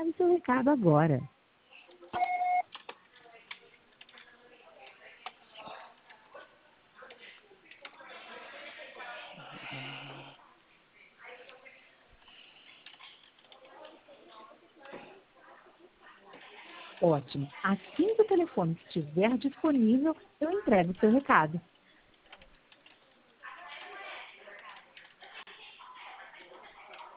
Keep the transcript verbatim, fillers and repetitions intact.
Grave seu recado agora. Ótimo. Assim que o telefone estiver disponível, eu entrego o seu recado.